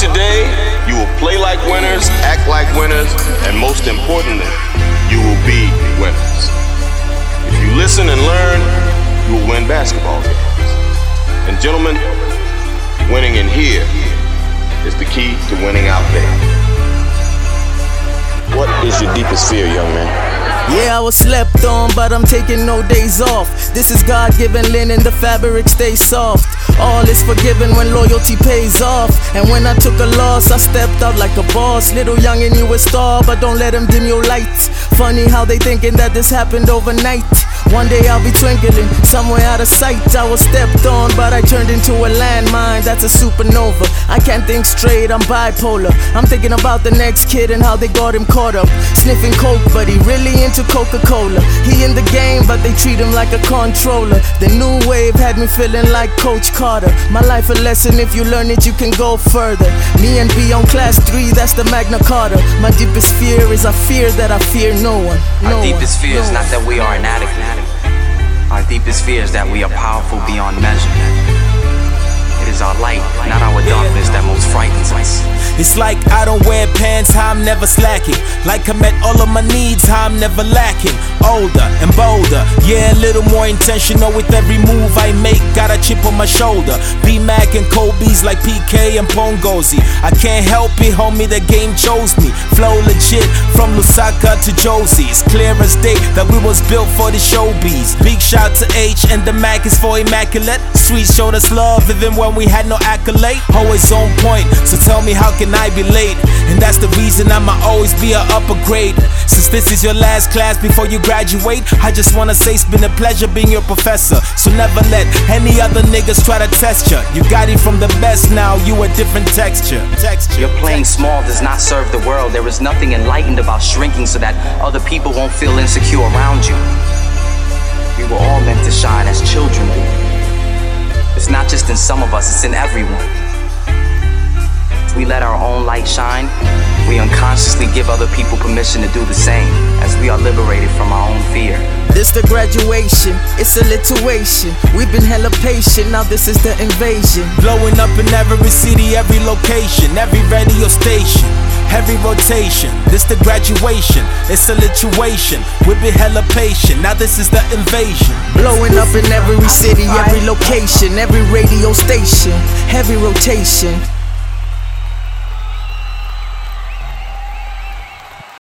today, you will play like winners, act like winners, and most importantly, you will be winners. If you listen and learn, you will win basketball games. And gentlemen, winning in here is the key to winning out there. What is your deepest fear, young man? Yeah, I was slept on, but I'm taking no days off. This is God-given linen, the fabric stays soft. All is forgiven when loyalty pays off. And when I took a loss, I stepped out like a boss. Little youngin', you a star, but don't let them dim your lights. Funny how they thinking that this happened overnight. One day I'll be twinkling, somewhere out of sight. I was stepped on, but I turned into a landmine. That's a supernova. I can't think straight, I'm bipolar. I'm thinking about the next kid and how they got him caught up sniffing coke, but he really into Coca-Cola. He in the game, but they treat him like a controller. The new wave had me feeling like Coach Carter. My life a lesson, if you learn it, you can go further. Me and B on class 3, that's the Magna Carta. My deepest fear is I fear that I fear no one. Our deepest fear is not that we are inadequate. Our deepest fear is that we are powerful beyond measure. It is our light, not our darkness, that most frightens us. It's like I don't wear pants, how I'm never slacking. Like I met all of my needs, how I'm never lacking. Older and bolder, yeah, a little more intentional with every move I make. Got a chip on my shoulder. B-Mac and Kobe's like PK and Pongozi. I can't help it, homie, the game chose me. Flow legit, from Lusaka to Josie. It's clear as day that we was built for the showbiz. Big shout to H and the Mac is for immaculate. Sweet showed us love even when we had no accolade. Always on point, so tell me how can I be late? And that's the reason I'ma always be a upper grade. Since this is your last class before you graduate, I just wanna say it's been a pleasure being your professor. So never let any other niggas try to test you. You got it from the best, now you a different texture. Your playing small does not serve the world. There is nothing enlightened about shrinking so that other people won't feel insecure around you. We were all meant to shine as children do. It's not just in some of us, it's in everyone. If we let our own light shine, we unconsciously give other people permission to do the same, as we are liberated from our own fear. This the graduation, it's a lituation. We've been hella patient, now this is the invasion. Blowing up in every city, every location, every radio station, every rotation. This the graduation, it's a lituation. We've been hella patient, now this is the invasion. Blowing up in every city, every location, every radio station, heavy rotation.